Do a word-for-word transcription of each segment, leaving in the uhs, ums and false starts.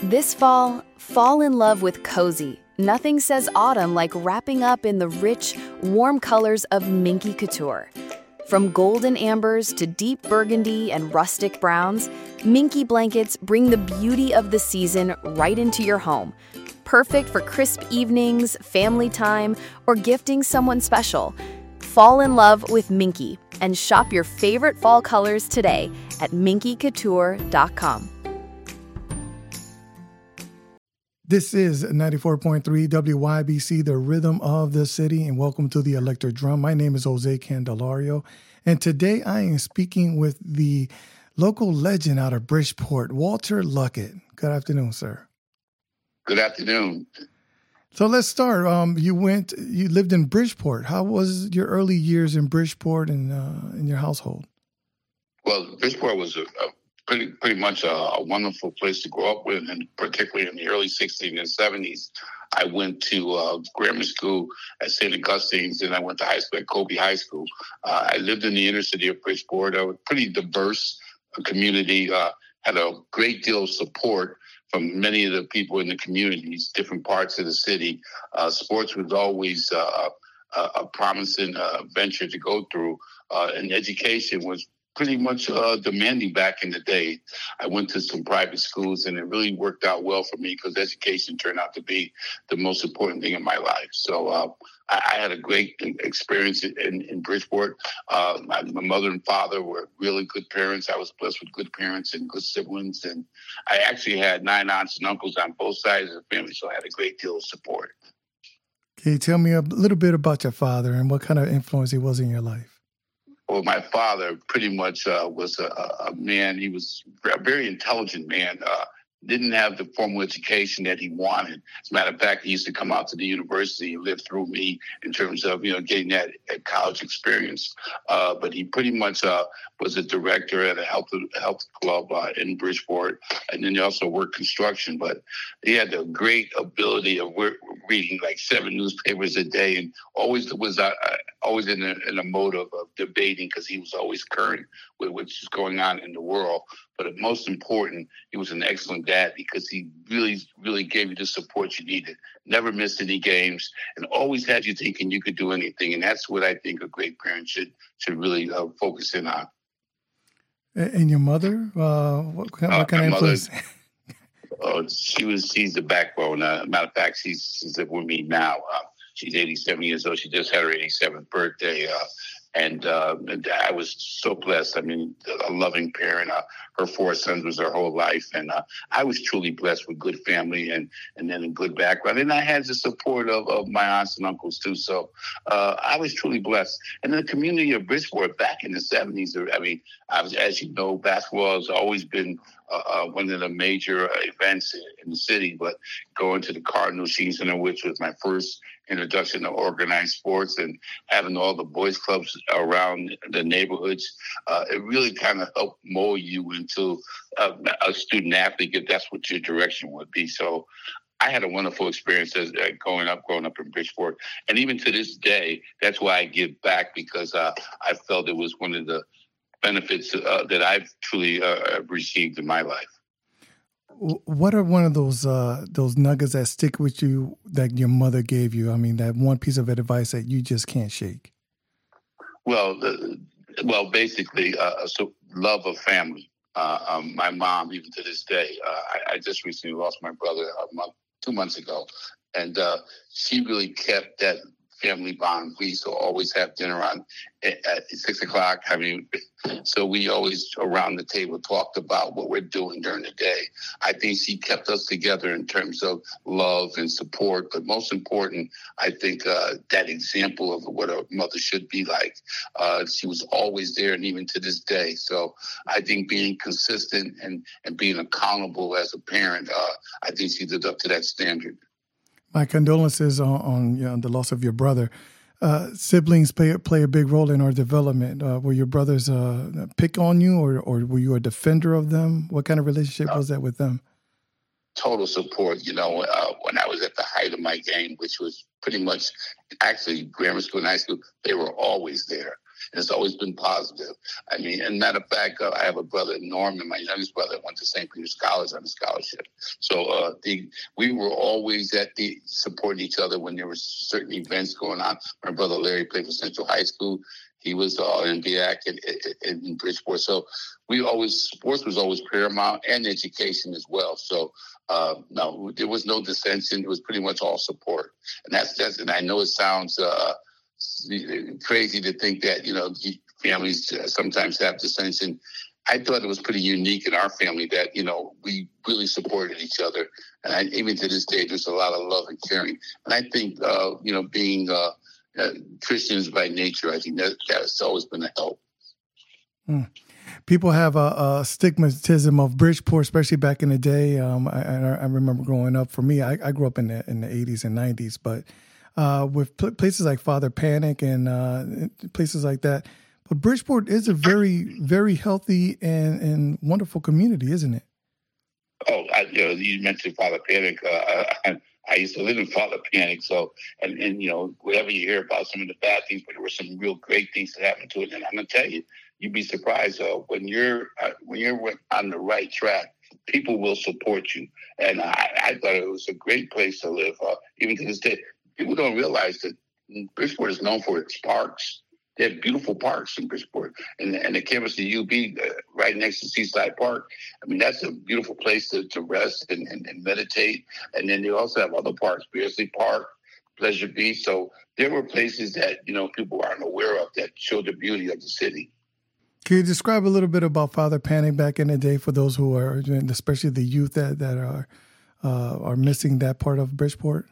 This fall, fall in love with cozy. Nothing says autumn like wrapping up in the rich, warm colors of Minky Couture. From golden ambers to deep burgundy and rustic browns, Minky blankets bring the beauty of the season right into your home. Perfect for crisp evenings, family time, or gifting someone special. Fall in love with Minky and shop your favorite fall colors today at minky couture dot com. This is ninety-four point three W Y B C, the rhythm of the city, and welcome to the Electric Drum. My name is Jose Candelario, and today I am speaking with the local legend out of Bridgeport, Walter Luckett. Good afternoon, sir. Good afternoon. So let's start. Um, you went, you lived in Bridgeport. How was your early years in Bridgeport and uh, in your household? Well, Bridgeport was a, a pretty pretty much a, a wonderful place to grow up with, and particularly in the early sixties and seventies. I went to uh, grammar school at Saint Augustine's, and I went to high school at Colby High School. Uh, I lived in the inner city of Bridgeport. A pretty diverse community, uh, had a great deal of support from many of the people in the communities, different parts of the city. Uh, sports was always uh, a, a promising uh, venture to go through, uh, and education was pretty much uh, demanding back in the day. I went to some private schools, and it really worked out well for me because education turned out to be the most important thing in my life. So uh, I, I had a great experience in, in Bridgeport. Uh, my, my mother and father were really good parents. I was blessed with good parents and good siblings. And I actually had nine aunts and uncles on both sides of the family, so I had a great deal of support. Can you tell me a little bit about your father and what kind of influence he was in your life? Well, my father pretty much uh, was a, a man. He was a very intelligent man. Uh, didn't have the formal education that he wanted. As a matter of fact, he used to come out to the university and live through me in terms of, you know, getting that, that college experience. Uh, but he pretty much uh, was a director at a health health club uh, in Bridgeport, and then he also worked construction. But he had the great ability of work, reading like seven newspapers a day, and always was uh, always in a, in a mode of, of debating because he was always current with what's going on in the world. But most important, he was an excellent dad because he really, really gave you the support you needed. Never missed any games, and always had you thinking you could do anything. And that's what I think a great parent should should really uh, focus in on. And your mother, uh, what, what uh, kind of influence? Mother, uh, she was. She's the backbone. Uh, matter of fact, she's she's with me now. Uh, she's eighty-seven years old. She just had her eighty-seventh birthday. Uh, And, uh, and I was so blessed. I mean, a loving parent. Uh, her four sons was her whole life. And uh, I was truly blessed with good family and, and then a good background. And I had the support of, of my aunts and uncles, too. So uh, I was truly blessed. And the community of Bridgeport back in the seventies, I mean, I was, as you know, basketball has always been uh, uh, one of the major events in the city. But going to the Cardinal season, which was my first introduction to organized sports, and having all the boys clubs around the neighborhoods, uh, it really kind of helped mold you into a, a student athlete if that's what your direction would be. So I had a wonderful experience as uh, growing up, growing up in Bridgeport. And even to this day, that's why I give back, because uh, I felt it was one of the benefits uh, that I've truly uh, received in my life. What are one of those uh, those nuggets that stick with you that your mother gave you? I mean, that one piece of advice that you just can't shake. Well, uh, well, basically, uh, so love of family. Uh, um, my mom, even to this day, uh, I, I just recently lost my brother a month, two months ago, and uh, she really kept that family bond. We used to always have dinner on at, at six o'clock. I mean, so we always around the table talked about what we're doing during the day. I think she kept us together in terms of love and support. But most important, I think uh, that example of what a mother should be like. Uh, she was always there, and even to this day. So I think being consistent and, and being accountable as a parent, uh, I think she lived up to that standard. My condolences on, on you know, the loss of your brother. Uh, siblings play play a big role in our development. Uh, were your brothers uh, pick on you, or or were you a defender of them? What kind of relationship was that with them? Total support. You know, uh, when I was at the height of my game, which was pretty much actually grammar school and high school, they were always there. And it's always been positive. I mean, and matter of fact, uh, I have a brother, Norman, my youngest brother, went to Saint Peter's College on a scholarship. So uh, the, we were always at the supporting each other when there were certain events going on. My brother Larry played for Central High School. He was uh, N B A in, in, in Bridgeport. So we always, sports was always paramount, and education as well. So uh, no, there was no dissension. It was pretty much all support. And that's, that's and I know it sounds uh, crazy to think that, you know, families sometimes have dissension. I thought it was pretty unique in our family that, you know, we really supported each other. And I, even to this day, there's a lot of love and caring. And I think, uh, you know, being uh, uh, Christians by nature, I think that that's always been a help. Hmm. People have a, a stigmatism of Bridgeport, especially back in the day. Um, I, I remember growing up. For me, I, I grew up in the in the eighties and nineties, but uh, with pl- places like Father Panic and uh, places like that. But Bridgeport is a very, very healthy and, and wonderful community, isn't it? Oh, I, you know, you mentioned Father Panic. Uh, I, I used to live in Father Panic, so and, and you know, whatever you hear about some of the bad things, but there were some real great things that happened to it. And I'm gonna tell you, you'd be surprised uh, when you're uh, when you're on the right track, people will support you. And I, I thought it was a great place to live, uh, even to this day. People don't realize that Bridgeport is known for its parks. They have beautiful parks in Bridgeport, and, and the campus of U B uh, right next to Seaside Park. I mean, that's a beautiful place to, to rest and, and, and meditate. And then they also have other parks, Beardsley Park, Pleasure Beach. So there were places that, you know, people aren't aware of that show the beauty of the city. Can you describe a little bit about Father Panic back in the day for those who are, especially the youth that, that are uh, are missing that part of Bridgeport?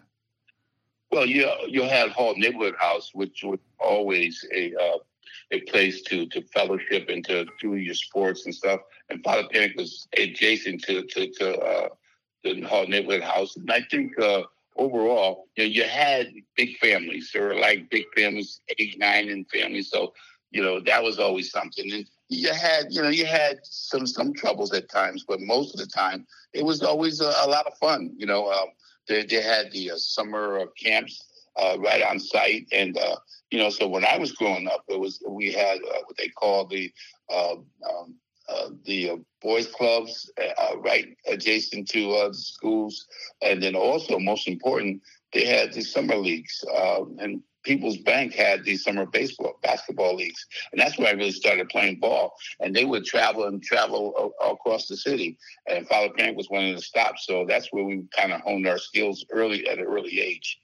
Well, you you had Hall Neighborhood House, which was always a uh, a place to to fellowship and to do your sports and stuff. And Father Panic was adjacent to to, to uh, the Hall Neighborhood House. And I think uh, overall, you know, you had big families. There were like big families, eight, nine, and families. So you know that was always something. And you had you know you had some some troubles at times, but most of the time it was always a, a lot of fun. You know. Um, They, they had the uh, summer uh, camps uh, right on site. And, uh, you know, so when I was growing up, it was we had uh, what they call the uh, um, uh, the uh, boys clubs uh, right adjacent to uh, the schools. And then also, most important, they had the summer leagues. Uh, and People's Bank had the summer baseball, basketball leagues. And that's where I really started playing ball. And they would travel and travel a- across the city. And Father Panic was one of the stops. So that's where we kind of honed our skills early at an early age.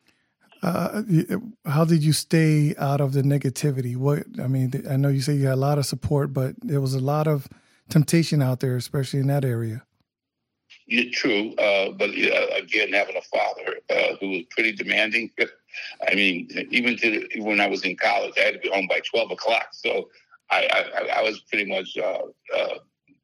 Uh, how did you stay out of the negativity? What I mean, I know you say you had a lot of support, but there was a lot of temptation out there, especially in that area. Yeah, true. Uh, but uh, again, having a father uh, who was pretty demanding. I mean, even to when I was in college, I had to be home by twelve o'clock. So I, I, I was pretty much, uh, uh,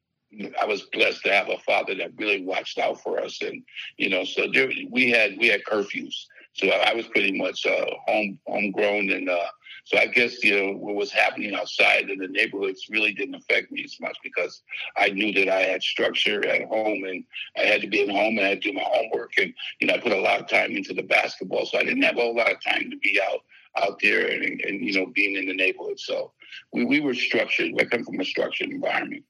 I was blessed to have a father that really watched out for us. And, you know, so there, we had, we had curfews. So I was pretty much uh, home, homegrown. And uh, so I guess, you know, what was happening outside in the neighborhoods really didn't affect me as much because I knew that I had structure at home and I had to be at home and I had to do my homework. And, you know, I put a lot of time into the basketball. So I didn't have a whole lot of time to be out out there and, and you know, being in the neighborhood. So we, we were structured. I come from a structured environment.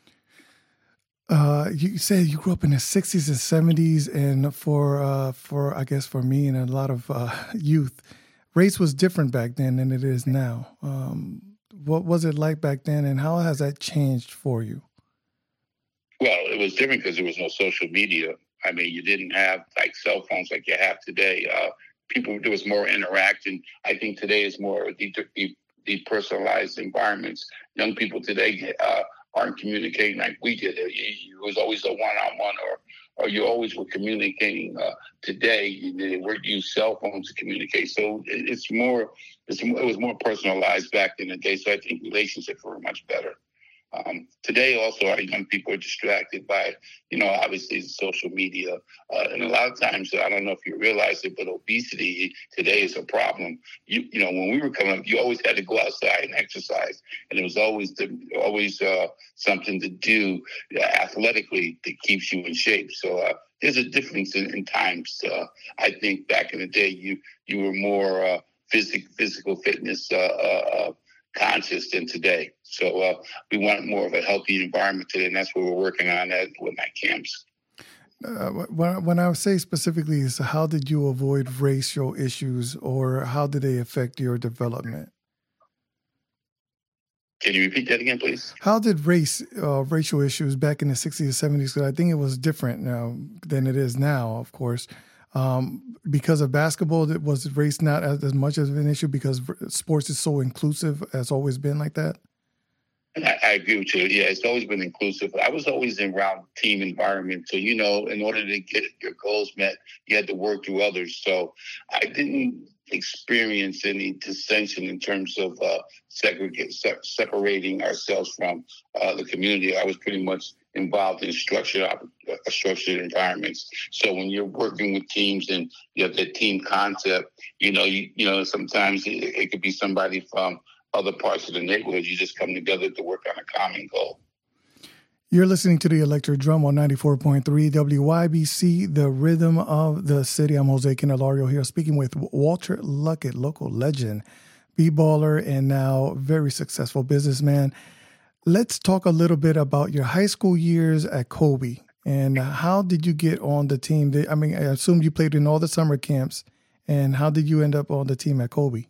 Uh, you said you grew up in the sixties and seventies, and for uh, for I guess for me and a lot of uh, youth, race was different back then than it is now. Um, what was it like back then, and how has that changed for you? Well, it was different because there was no social media. I mean, you didn't have like cell phones like you have today. Uh, people, there was more interaction. I think today is more de- de- depersonalized environments. Young people today uh, aren't communicating like we did. It, it was always a one-on-one, or or you always were communicating. Uh, today, they work use cell phones to communicate. So it, it's more, it's, it was more personalized back in the day. So I think relationships were much better. Um, today, also, our young people are distracted by, you know, obviously social media. Uh, and a lot of times, I don't know if you realize it, but obesity today is a problem. You you know, when we were coming up, you always had to go outside and exercise. And it was always the, always uh, something to do uh, athletically that keeps you in shape. So uh, there's a difference in, in times. Uh, I think back in the day, you, you were more uh, physic, physical fitness uh, uh, conscious than today. So uh, we want more of a healthy environment today, and that's what we're working on at with my camps. Uh, when, when I say specifically, is how did you avoid racial issues, or how did they affect your development? Can you repeat that again, please? How did race, uh, racial issues back in the sixties and seventies, because I think it was different now than it is now, of course. Um, because of basketball, was race not as, as much of an issue because sports is so inclusive, has always been like that? I, I agree with you. Yeah, it's always been inclusive. I was always around team environment. So, you know, in order to get your goals met, you had to work through others. So I didn't experience any dissension in terms of uh, segregate, se- separating ourselves from uh, the community. I was pretty much involved in structured, uh, structured environments. So when you're working with teams and you have the team concept, you know, you, you know, sometimes it, it could be somebody from other parts of the neighborhood. You just come together to work on a common goal. You're listening to the Electric Drum on ninety-four point three W Y B C, the rhythm of the city. I'm Jose Candelario here, speaking with Walter Luckett, local legend, b-baller, and now very successful businessman. Let's talk a little bit about your high school years at Kobe, and how did you get on the team? I mean, I assume you played in all the summer camps, and how did you end up on the team at Kobe?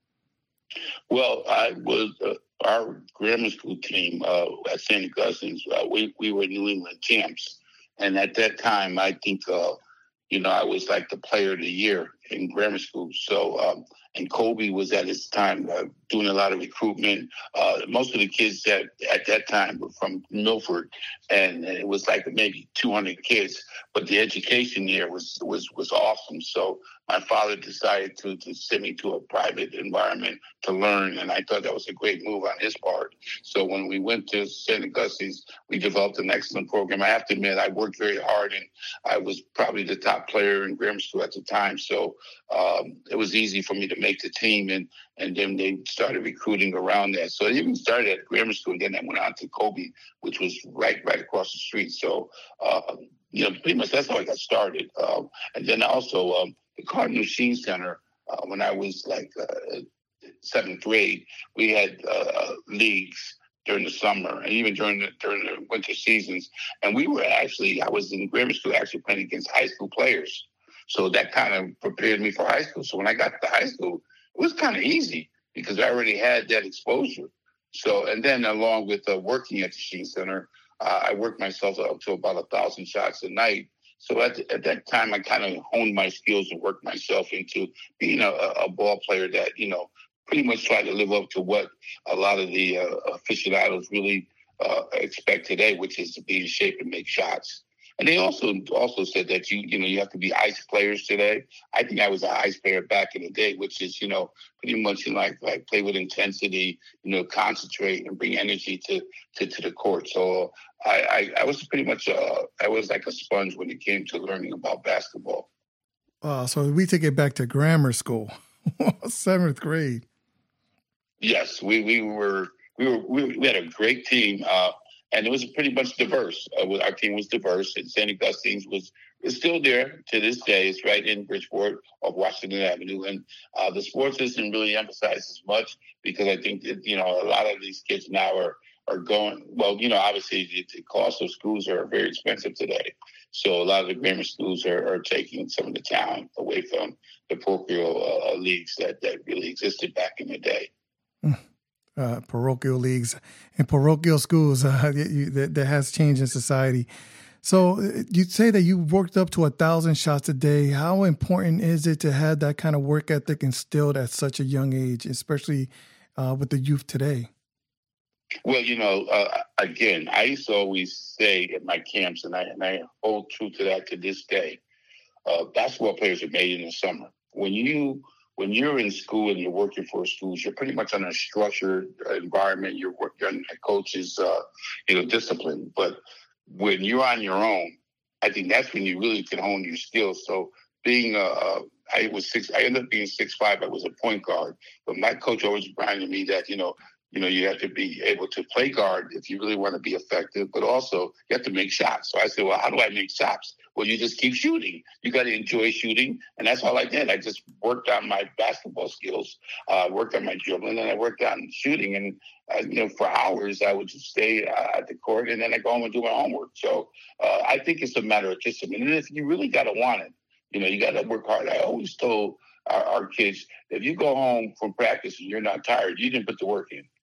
Well, I was uh, our grammar school team uh, at Saint Augustine's. Uh, we we were New England champs, and at that time, I think uh, you know I was like the player of the year in grammar school. So, um, and Kobe was at his time uh, doing a lot of recruitment. Uh, most of the kids that at that time were from Milford, and, and it was like maybe two hundred kids. But the education there was was was awesome. So my father decided to, to send me to a private environment to learn, and I thought that was a great move on his part. So when we went to Saint Augustine's, we developed an excellent program. I have to admit, I worked very hard, and I was probably the top player in grammar school at the time. So um, it was easy for me to make the team, and, and then they started recruiting around that. So it even started at grammar school, and then I went on to Kobe, which was right right across the street. So, uh, you know, pretty much that's how I got started. Um, and then also um, the Cardinal Sheen Center, uh, when I was like uh, seventh grade, we had uh, leagues during the summer and even during the during the winter seasons. And we were actually, I was in grammar school actually playing against high school players. So that kind of prepared me for high school. So when I got to high school, it was kind of easy because I already had that exposure. So, and then along with uh, working at the Sheen Center, uh, I worked myself up to about a thousand shots a night. So at, at that time, I kind of honed my skills and worked myself into being a, a ball player that, you know, pretty much tried to live up to what a lot of the uh, aficionados really uh, expect today, which is to be in shape and make shots. And they also also said that you you know you have to be ice players today. I think I was an ice player back in the day, which is you know pretty much like like play with intensity, you know, concentrate and bring energy to to, to the court. So I, I I was pretty much uh, I was like a sponge when it came to learning about basketball. Uh, so we take it back to grammar school, seventh grade. Yes, we we were we were we, we had a great team. Uh, And it was pretty much diverse. Uh, our team was diverse, and Saint Augustine's was is still there to this day. It's right in Bridgeport off Washington Avenue, and uh, the sports isn't really emphasized as much because I think that you know a lot of these kids now are are going. Well, you know, obviously the, the cost of schools are very expensive today, so a lot of the grammar schools are, are taking some of the talent away from the parochial uh, leagues that that really existed back in the day. Mm. Uh, parochial leagues and parochial schools uh, you, that, that has changed in society. So you say that you worked up to a thousand shots a day. How important is it to have that kind of work ethic instilled at such a young age, especially uh, with the youth today? Well, you know, uh, again, I used to always say at my camps, and I, and I hold true to that to this day, uh, basketball players are made in the summer. When you When you're in school and you're working for schools, you're pretty much on a structured environment. You're working on a coach's, uh, you know, discipline. But when you're on your own, I think that's when you really can hone your skills. So being, uh, I was six, I ended up being six five. I was a point guard, but my coach always reminded me that you know You know, you have to be able to play guard if you really want to be effective, but also you have to make shots. So I said, well, how do I make shots? Well, you just keep shooting. You got to enjoy shooting. And that's all I did. I just worked on my basketball skills, uh, worked on my dribbling, and I worked on shooting. And, uh, you know, for hours, I would just stay uh, at the court, and then I go home and do my homework. So uh, I think it's a matter of discipline. And if you really got to want it, you know, you got to work hard. I always told our, our kids, if you go home from practice and you're not tired, you didn't put the work in.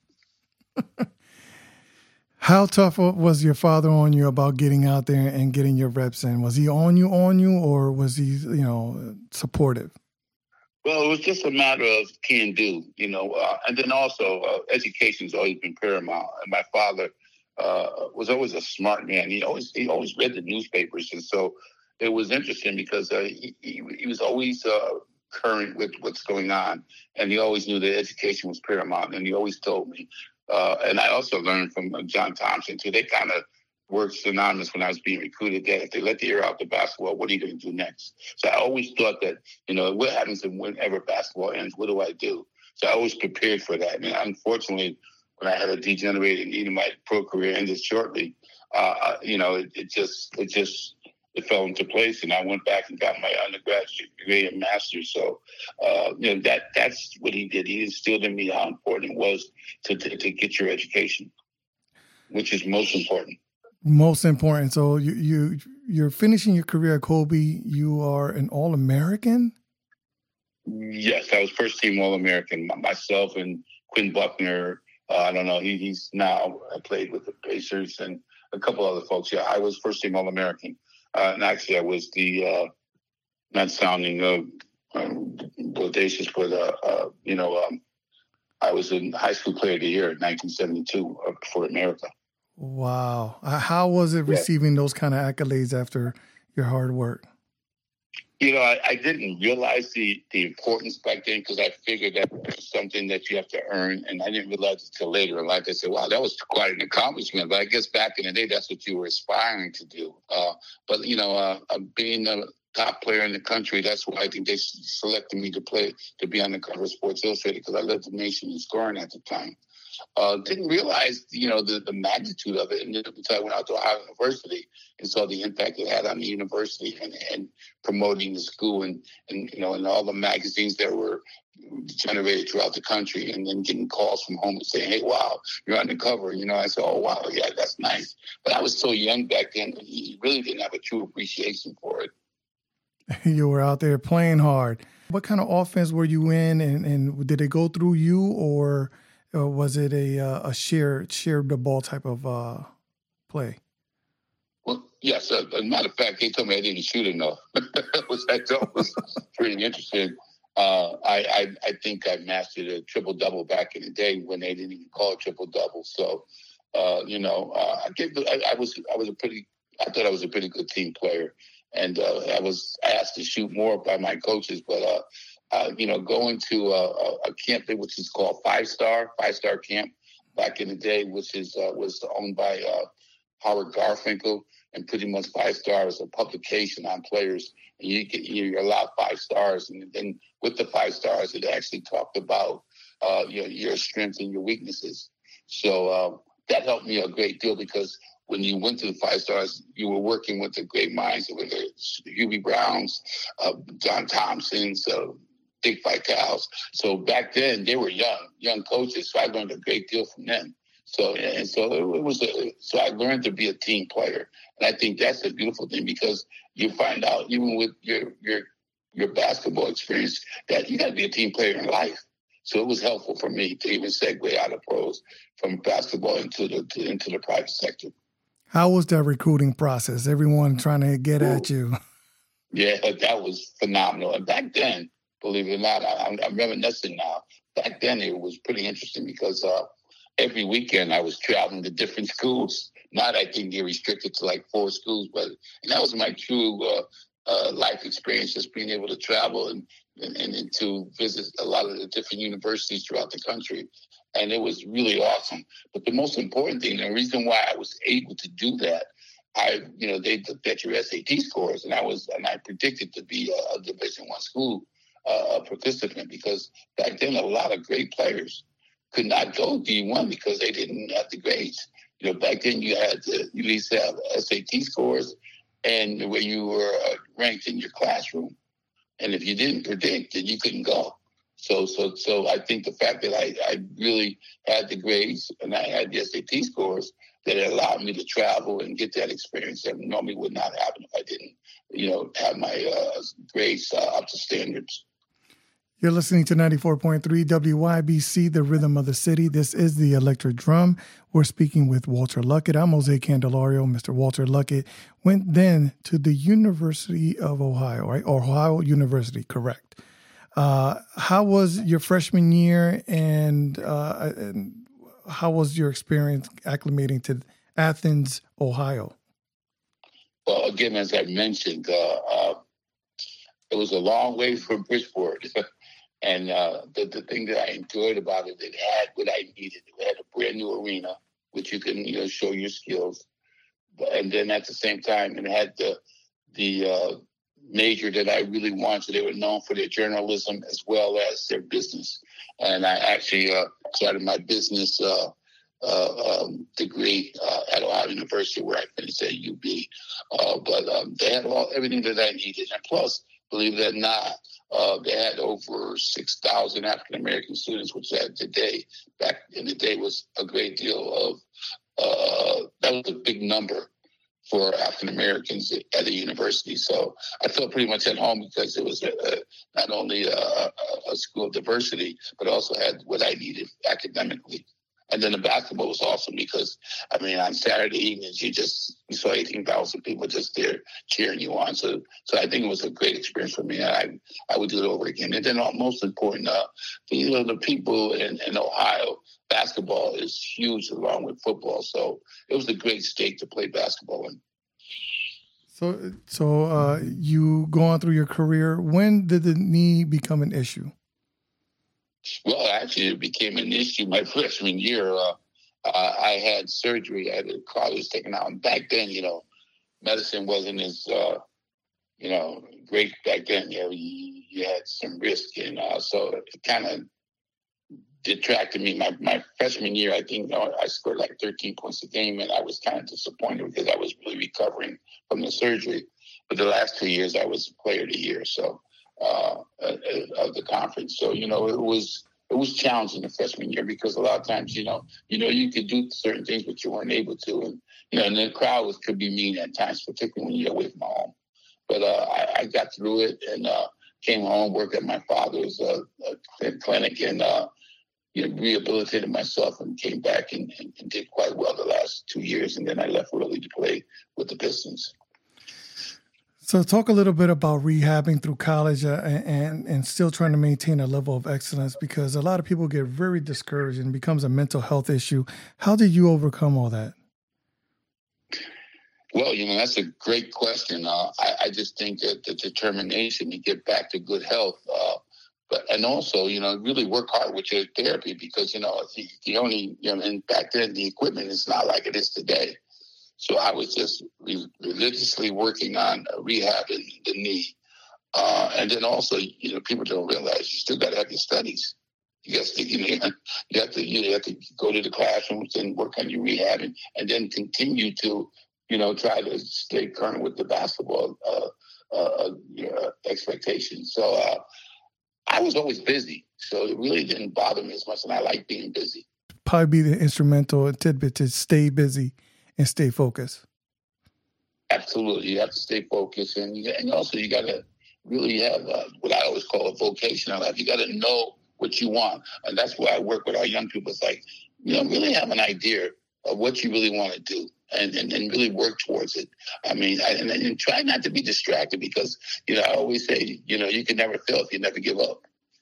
How tough was your father on you about getting out there and getting your reps in? Was he on you, on you, or was he, you know, supportive? Well, it was just a matter of can do, you know, uh, and then also uh, education's always been paramount. And my father uh, was always a smart man. He always he always read the newspapers, and so it was interesting because uh, he, he he was always uh, current with what's going on, and he always knew that education was paramount. And he always told me. Uh, and I also learned from uh, John Thompson, too. They kind of worked synonymous when I was being recruited, that if they let the air out the basketball, what are you going to do next? So I always thought that, you know, what happens whenever basketball ends? What do I do? So I always prepared for that. And unfortunately, when I had a degenerated knee, my pro career ended shortly, uh, you know, it, it just, it just, it fell into place, and I went back and got my undergraduate degree and master's. So, uh, you know, that that's what he did. He instilled in me how important it was to, to, to get your education, which is most important. Most important. So you, you, you're finishing your career at Kobe. You are an All-American? Yes, I was first team All-American. Myself and Quinn Buckner, uh, I don't know, he, he's now I played with the Pacers and a couple other folks. Yeah, I was first team All-American. Uh, and actually, I was the, uh, not sounding uh, um, bodacious, but, uh, uh, you know, um, I was in High School Player of the Year in nineteen seventy-two uh, for America. Wow. How was it receiving yeah. those kind of accolades after your hard work? You know, I, I didn't realize the, the importance back then because I figured that was something that you have to earn. And I didn't realize it until later in life. I said, wow, that was quite an accomplishment. But I guess back in the day, that's what you were aspiring to do. Uh, but, you know, uh, being a top player in the country, that's why I think they selected me to play, to be on the cover of Sports Illustrated, because I led the nation in scoring at the time. Uh, didn't realize, you know, the, the magnitude of it until I went out to Ohio University and saw the impact it had on the university and, and promoting the school and, and, you know, and all the magazines that were generated throughout the country, and then getting calls from home and saying, hey, wow, you're on the cover. You know, I said, oh, wow, yeah, that's nice. But I was so young back then, you really didn't have a true appreciation for it. You were out there playing hard. What kind of offense were you in, and, and did it go through you, or Or was it a uh, a share share the ball type of uh, play? Well, yes. Uh, as a matter of fact, they told me I didn't shoot enough. that was that was pretty interesting. Uh, I, I I think I mastered a triple double back in the day when they didn't even call it triple double. So, uh, you know, uh, I gave I, I was I was a pretty I thought I was a pretty good team player, and uh, I was asked to shoot more by my coaches, but. Uh, Uh, you know, going to a, a camp which is called Five Star, Five Star Camp back in the day, which is uh, was owned by uh, Howard Garfinkel, and pretty much Five Star is a publication on players, and you get you're allowed five stars, and then with the five stars, it actually talked about uh, your your strengths and your weaknesses. So uh, that helped me a great deal because when you went to the Five Stars, you were working with the great minds, whether it's Hubie Browns, uh, John Thompson's. Uh, Dick Vitale's. So back then they were young, young coaches. So I learned a great deal from them. So and so it was. A, so I learned to be a team player, and I think that's a beautiful thing because you find out even with your your your basketball experience that you got to be a team player in life. So it was helpful for me to even segue out of pros from basketball into the to, into the private sector. How was that recruiting process? Everyone trying to get Ooh. at you. Yeah, that was phenomenal. And back then, believe it or not, I, I'm reminiscing now. Back then, it was pretty interesting because uh, every weekend I was traveling to different schools. Not I think they're restricted to like four schools, but and that was my true uh, uh, life experience, just being able to travel and, and, and to visit a lot of the different universities throughout the country. And it was really awesome. But the most important thing, the reason why I was able to do that, I, you know, they looked at your S A T scores, and I was, and I predicted to be a, a Division One school uh, participant because back then a lot of great players could not go D one because they didn't have the grades. You know, back then you had to, you at least have S A T scores and where you were uh, ranked in your classroom. And if you didn't predict, then you couldn't go. So, so, so I think the fact that I, I really had the grades and I had the S A T scores that it allowed me to travel and get that experience that normally would not happen if I didn't, you know, have my uh, grades uh, up to standards. You're listening to ninety-four point three W Y B C, the rhythm of the city. This is the Electric Drum. We're speaking with Walter Luckett. I'm Jose Candelario. Mister Walter Luckett went then to the University of Ohio, right? Ohio University, correct. Uh, how was your freshman year, and, uh, and how was your experience acclimating to Athens, Ohio? Well, again, as I mentioned, uh, uh, it was a long way from Bridgeport. And uh, the, the thing that I enjoyed about it, it had what I needed. It had a brand new arena, which you can, you know, show your skills. And then at the same time, it had the the uh, major that I really wanted. So they were known for their journalism as well as their business. And I actually uh, started my business uh, uh, um, degree uh, at Ohio University, where I finished at U B. Uh, but um, they had all everything that I needed. And plus, believe it or not, uh, they had over six thousand African-American students, which at today, back in the day, was a great deal of, uh, that was a big number for African-Americans at the university. So I felt pretty much at home because it was a, a, not only a, a school of diversity, but also had what I needed academically. And then the basketball was awesome because, I mean, on Saturday evenings, you just you saw eighteen thousand people just there cheering you on. So so I think it was a great experience for me. I I would do it over again. And then uh, most important, uh, you know, the people in, in Ohio, basketball is huge along with football. So it was a great state to play basketball in. So, so uh, you go on through your career. When did the knee become an issue? Well, actually, it became an issue my freshman year. Uh, uh, I had surgery. I had a cartilage taken out. And back then, you know, medicine wasn't as, uh, you know, great back then. You know, you, you had some risk. And uh, so it kind of detracted me. My, my freshman year, I think you know, I scored like thirteen points a game, and I was kind of disappointed because I was really recovering from the surgery. But the last two years, I was player of the year. So. Uh, of the conference. So, you know, it was it was challenging the freshman year because a lot of times, you know, you know, you could do certain things, but you weren't able to. And, you know, and the crowd was, could be mean at times, particularly when you're away from home. But uh, I, I got through it and uh, came home, worked at my father's uh, clinic and, uh, you know, rehabilitated myself and came back and, and, and did quite well the last two years. And then I left early to play with the Pistons. So talk a little bit about rehabbing through college uh, and, and still trying to maintain a level of excellence because a lot of people get very discouraged and it becomes a mental health issue. How did you overcome all that? Well, you know, that's a great question. Uh, I, I just think that the determination to get back to good health, uh, but and also, you know, really work hard with your therapy because, you know, the, the only, you know, and back then the equipment is not like it is today. So I was just religiously working on rehabbing the knee. Uh, and then also, you know, people don't realize you still got to have your studies. You got to, you know, you have to, you have to go to the classrooms and work on your rehabbing and then continue to, you know, try to stay current with the basketball uh, uh, you know, expectations. So uh, I was always busy. So it really didn't bother me as much. And I like being busy. Probably be the instrumental tidbit to stay busy and stay focused. Absolutely. You have to stay focused. And, and also you got to really have uh, what I always call a vocational life. You got to know what you want. And that's why I work with our young people. It's like, you know, really have an idea of what you really want to do and, and, and really work towards it. I mean, I, and, and try not to be distracted because, you know, I always say, you know, you can never fail if you never give up.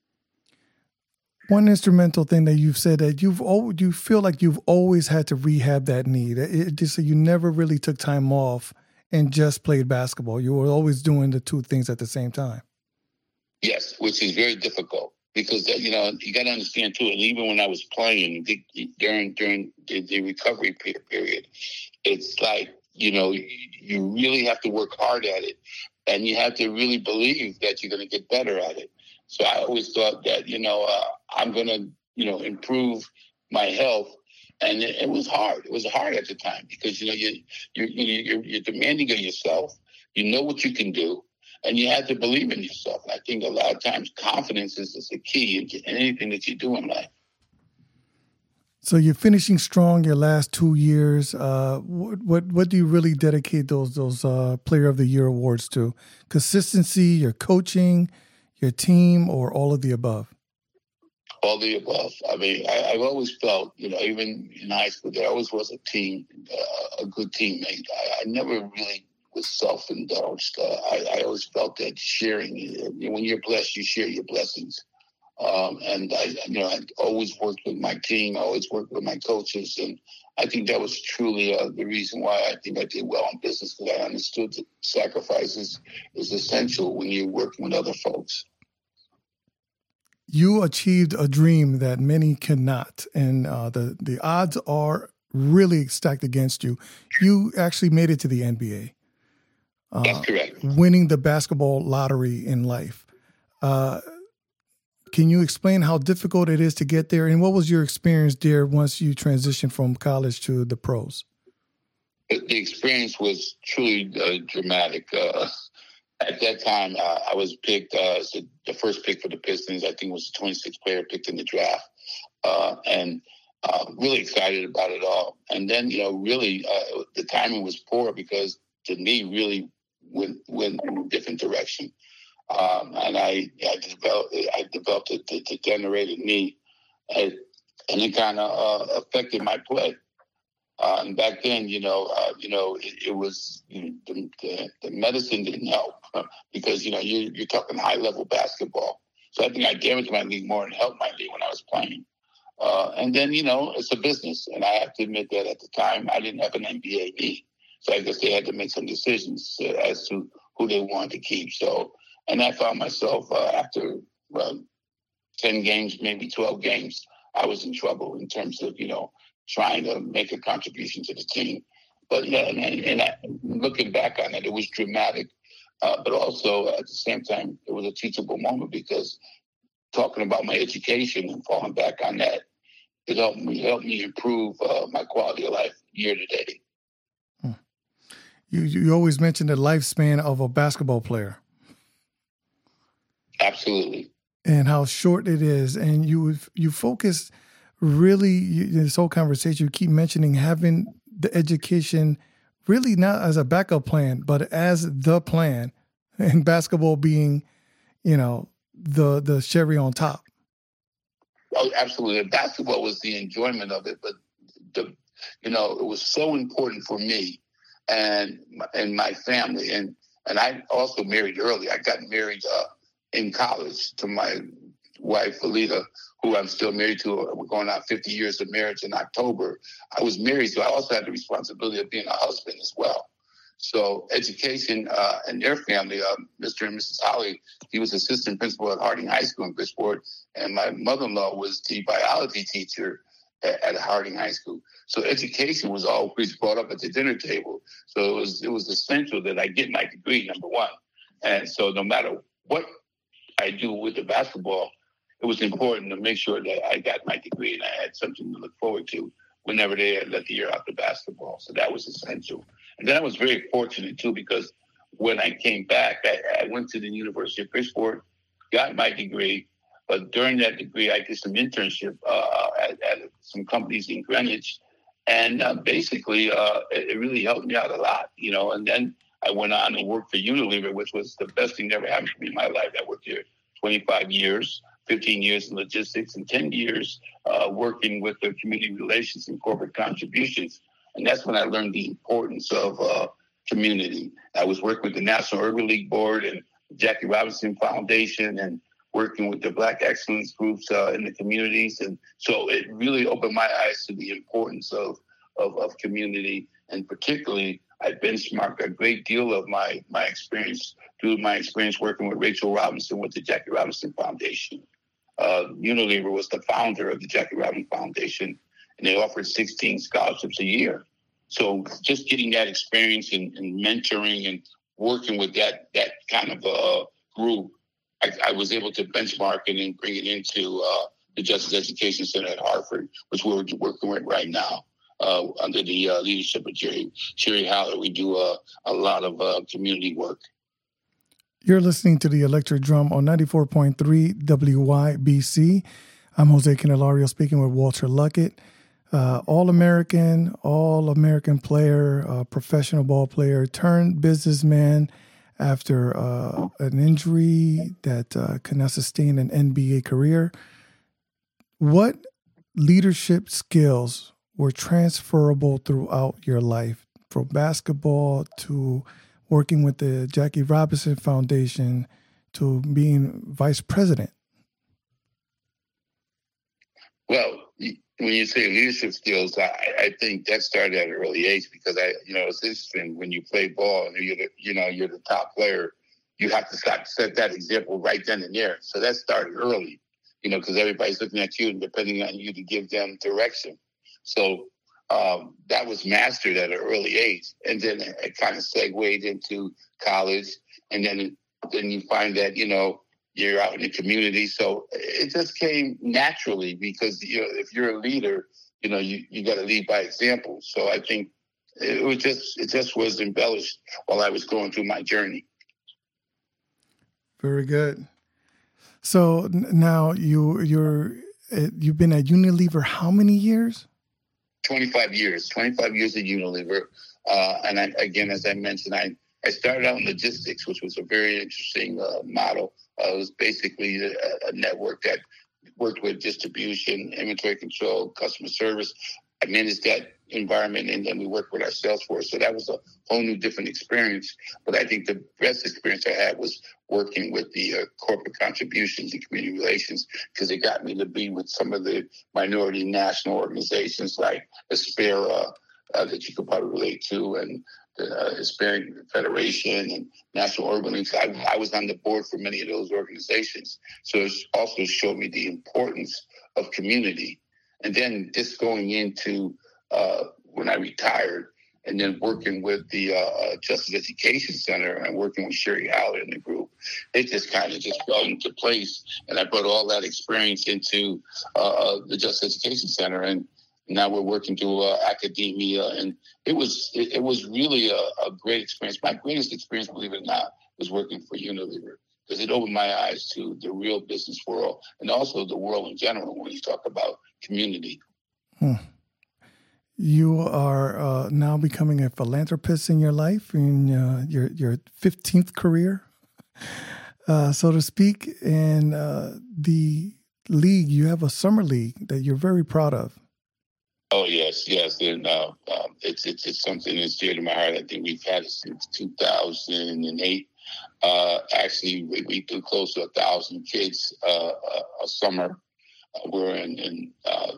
One instrumental thing that you've said that you've always, you feel like you've always had to rehab that knee. It just you never really took time off and just played basketball. You were always doing the two things at the same time. Yes, which is very difficult because you know you got to understand too. And even when I was playing during during the, the recovery period, it's like you know you really have to work hard at it, and you have to really believe that you're going to get better at it. So I always thought that, you know, uh, I'm going to you know, improve my health. And it, it was hard. It was hard at the time because, you know, you, you're, you're, you're demanding of yourself. You know what you can do, and you have to believe in yourself. And I think a lot of times confidence is, is the key in anything that you do in life. So you're finishing strong your last two years. Uh, what, what what do you really dedicate those those uh, Player of the Year awards to? Consistency, your coaching, your team, or all of the above? All the above. I mean, I, I've always felt, you know, even in high school, there always was a team, uh, a good teammate. I, I never really was self-indulged. Uh, I, I always felt that sharing, you know, when you're blessed, you share your blessings. Um, and I, you know, I always worked with my team. I always worked with my coaches, and I think that was truly uh, the reason why I think I did well in business, because I understood that sacrifices is essential when you're working with other folks. You achieved a dream that many cannot, and uh, the the odds are really stacked against you. You actually made it to the N B A. Uh, That's correct. Winning the basketball lottery in life. Uh, can you explain how difficult it is to get there, and what was your experience there once you transitioned from college to the pros? The experience was truly uh, dramatic. Uh, At that time, uh, I was picked uh, as the, the first pick for the Pistons. I think it was the twenty-sixth player picked in the draft, uh, and uh, really excited about it all. And then, you know, really uh, the timing was poor because the knee really went went in a different direction, um, and I I developed I developed a, a degenerated knee, and, and it kind of uh, affected my play. Uh, and back then, you know, uh, you know, it, it was you know, the, the, the medicine didn't help uh, because you know you, you're talking high level basketball. So I think I damaged my knee more than helped my knee when I was playing. Uh, and then you know it's a business, and I have to admit that at the time I didn't have an N B A knee, so I guess they had to make some decisions uh, as to who they wanted to keep. So, and I found myself uh, after well, ten games, maybe twelve games, I was in trouble in terms of you know. trying to make a contribution to the team. But yeah, and, and I, looking back on it, it was dramatic. Uh, but also at the same time, it was a teachable moment because talking about my education and falling back on that, it helped me, helped me improve uh, my quality of life year to day. Hmm. You, you always mention the lifespan of a basketball player. Absolutely. And how short it is. And you you focus really, you, this whole conversation, you keep mentioning having the education really not as a backup plan, but as the plan, and basketball being, you know, the the cherry on top. Oh, absolutely. Basketball was the enjoyment of it, but the, you know, it was so important for me and and my family, and and I also married early. I got married uh, in college to my wife, Alita, who I'm still married to. We're going on fifty years of marriage in October. I was married, so I also had the responsibility of being a husband as well. So education uh, and their family, uh, Mister and Missus Holly, he was assistant principal at Harding High School in Bridgeport, and my mother-in-law was the biology teacher at, at Harding High School. So education was always brought up at the dinner table. So it was it was essential that I get my degree, number one. And so no matter what I do with the basketball, it was important to make sure that I got my degree and I had something to look forward to whenever they let the year out the basketball. So that was essential. And then I was very fortunate, too, because when I came back, I, I went to the University of Bridgeport, got my degree. But during that degree, I did some internship uh, at, at some companies in Greenwich. And uh, basically, uh, it, it really helped me out a lot, you know. And then I went on and worked for Unilever, which was the best thing that ever happened to me in my life. I worked here twenty-five years. fifteen years in logistics, and ten years uh, working with the community relations and corporate contributions. And that's when I learned the importance of uh, community. I was working with the National Urban League Board and Jackie Robinson Foundation and working with the Black Excellence groups uh, in the communities. And so it really opened my eyes to the importance of, of, of community. And particularly, I benchmarked a great deal of my, my experience through my experience working with Rachel Robinson with the Jackie Robinson Foundation. Uh, Unilever was the founder of the Jackie Robinson Foundation, and they offered sixteen scholarships a year. So just getting that experience and, and mentoring and working with that that kind of uh, group, I, I was able to benchmark it and bring it into uh, the Justice Education Center at Hartford, which we're working with right now. Uh, under the uh, leadership of Jerry, Jerry Haller, we do uh, a lot of uh, community work. You're listening to the Electric Drum on ninety-four point three W Y B C. I'm Jose Candelario speaking with Walter Luckett, uh, All-American, All-American player, uh, professional ball player, turned businessman after uh, an injury that uh, could not sustain an N B A career. What leadership skills were transferable throughout your life, from basketball to working with the Jackie Robinson Foundation to being vice president? Well, when you say leadership skills, I, I think that started at an early age because I, you know, it's interesting when you play ball and you're the, you know, you're the top player, you have to start, set that example right then and there. So that started early, you know, because everybody's looking at you and depending on you to give them direction. So um, that was mastered at an early age. And then it kind of segued into college. And then, then you find that, you know, you're out in the community. So it just came naturally because, you know, if you're a leader, you know, you, you got to lead by example. So I think it was just, it just was embellished while I was going through my journey. Very good. So now you, you're, you've been at Unilever how many years? twenty-five years, twenty-five years at Unilever. Uh, and I, again, as I mentioned, I, I started out in logistics, which was a very interesting uh, model. Uh, it was basically a, a network that worked with distribution, inventory control, customer service. I managed that environment, and then we worked with our sales force. So that was a whole new different experience. But I think the best experience I had was working with the uh, corporate contributions and community relations, because it got me to be with some of the minority national organizations like Aspera, uh, that you could probably relate to, and the uh, Hispanic Federation and National Urban League. I, I was on the board for many of those organizations. So it also showed me the importance of community. And then just going into uh, when I retired and then working with the uh, Justice Education Center and working with Sherry Haller in the group, it just kind of just fell into place. And I brought all that experience into uh, the Justice Education Center. And now we're working through uh, academia. And it was it, it was really a, a great experience. My greatest experience, believe it or not, was working for Unilever, because it opened my eyes to the real business world and also the world in general when you talk about community. Hmm. You are uh, now becoming a philanthropist in your life, in uh, your your fifteenth career, uh, so to speak. And uh, the league, you have a summer league that you're very proud of. Oh, yes, yes. And uh, um, it's, it's, it's something that's dear to my heart. I think we've had it since two thousand eight. Uh, actually, we, we do close to a thousand kids uh, a, a summer. Uh, we're in, in uh,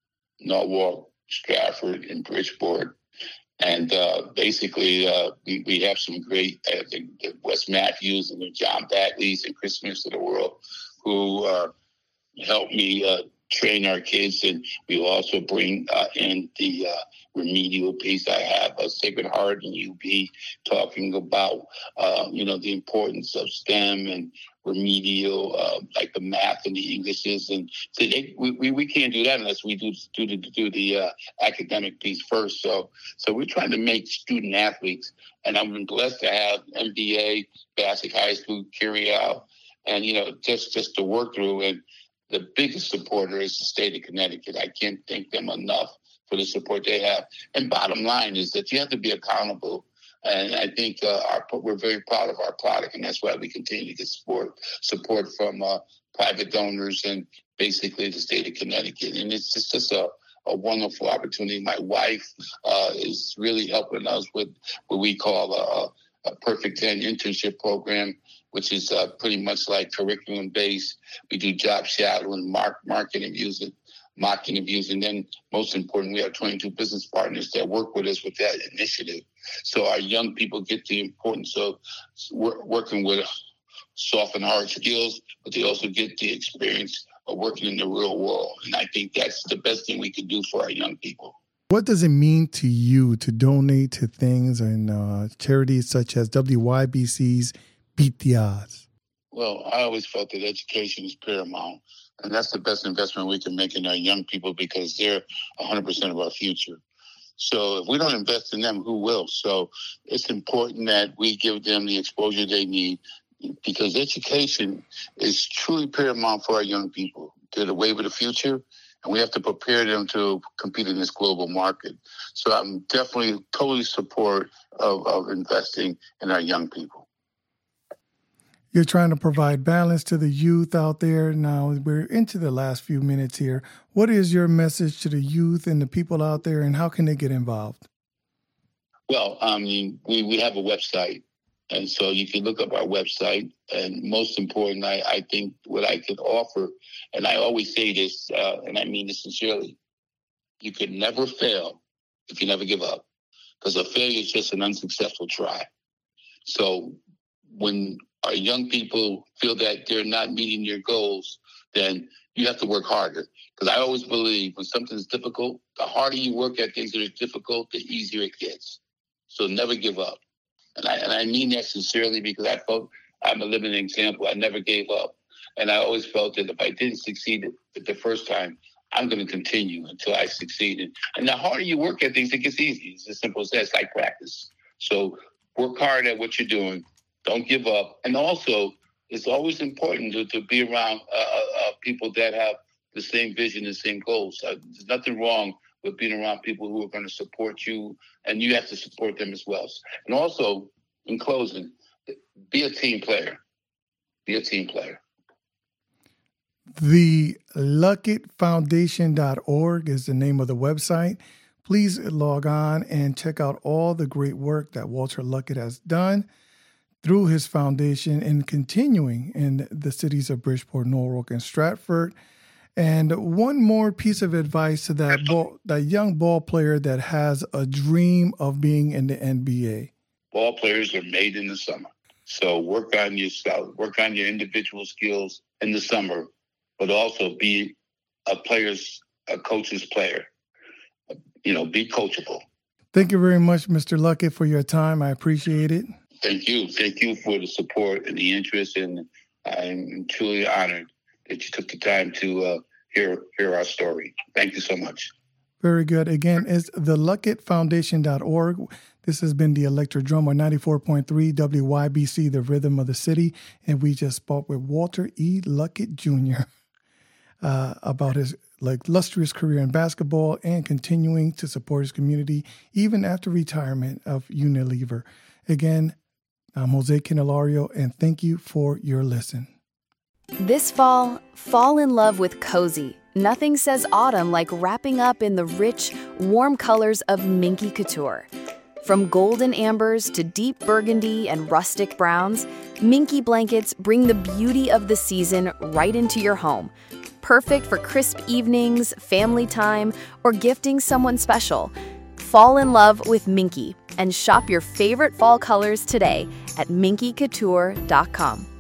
Norwalk, Stratford, and Bridgeport. And uh, basically, uh, we, we have some great, uh, the, the Wes Matthews and the John Bagleys and Chris Smiths of the world who uh, help me uh, train our kids. And we also bring uh, in the uh, remedial piece. I have a Sacred Heart and U B talking about, uh, you know, the importance of STEM and remedial, uh, like the math and the Englishes. And so they, we, we, we can't do that unless we do, do the, do the uh, academic piece first. So so we're trying to make student athletes. And I'm blessed to have M B A, Bassick High School, carry out, and, you know, just, just to work through. And the biggest supporter is the state of Connecticut. I can't thank them enough for the support they have. And bottom line is that you have to be accountable. And I think uh, our, we're very proud of our product, and that's why we continue to get support support from uh, private donors and basically the state of Connecticut. And it's just, just a, a wonderful opportunity. My wife uh, is really helping us with what we call a, a Perfect ten internship program, which is uh, pretty much like curriculum-based. We do job shadowing, mark, market interviews, and mock interviews, and then most important, we have twenty-two business partners that work with us with that initiative. So our young people get the importance of working with soft and hard skills, but they also get the experience of working in the real world. And I think that's the best thing we can do for our young people. What does it mean to you to donate to things and uh, charities such as W Y B C's Beat the Odds? Well, I always felt that education is paramount, and that's the best investment we can make in our young people because they're one hundred percent of our future. So if we don't invest in them, who will? So it's important that we give them the exposure they need because education is truly paramount for our young people. They're the wave of the future, and we have to prepare them to compete in this global market. So I'm definitely totally support of, of investing in our young people. You're trying to provide balance to the youth out there. Now we're into the last few minutes here. What is your message to the youth and the people out there, and how can they get involved? Well, I mean, we, we have a website, and so you can look up our website. And most important, I, I think what I could offer, and I always say this, uh, and I mean this sincerely, you could never fail if you never give up, because a failure is just an unsuccessful try. So when our young people feel that they're not meeting your goals, then you have to work harder. Because I always believe when something's difficult, the harder you work at things that are difficult, the easier it gets. So never give up. And I, and I mean that sincerely because I felt I'm a living example. I never gave up. And I always felt that if I didn't succeed at the first time, I'm going to continue until I succeeded. And the harder you work at things, it gets easy. It's as simple as that. It's like practice. So work hard at what you're doing. Don't give up. And also, it's always important to, to be around uh, uh, people that have the same vision and same goals. Uh, there's nothing wrong with being around people who are going to support you, and you have to support them as well. And also, in closing, be a team player. Be a team player. The Luckett Foundation dot org is the name of the website. Please log on and check out all the great work that Walter Luckett has done through his foundation and continuing in the cities of Bridgeport, Norwalk, and Stratford. And one more piece of advice to that ball, that young ball player that has a dream of being in the N B A. Ball players are made in the summer. So work on yourself, work on your individual skills in the summer, but also be a player's, a coach's player. You know, be coachable. Thank you very much, Mister Luckett, for your time. I appreciate it. Thank you. Thank you for the support and the interest, and I'm truly honored that you took the time to uh, hear hear our story. Thank you so much. Very good. Again, it's the Luckett Foundation dot org. This has been the Electric Drum on ninety-four point three W Y B C, the rhythm of the city, and we just spoke with Walter E. Luckett Junior Uh, about his like illustrious career in basketball and continuing to support his community even after retirement of Unilever. Again, I'm Jose Candelario, and thank you for your listen. This fall, fall in love with cozy. Nothing says autumn like wrapping up in the rich, warm colors of Minky Couture. From golden ambers to deep burgundy and rustic browns, Minky blankets bring the beauty of the season right into your home. Perfect for crisp evenings, family time, or gifting someone special. Fall in love with Minky and shop your favorite fall colors today at minky couture dot com.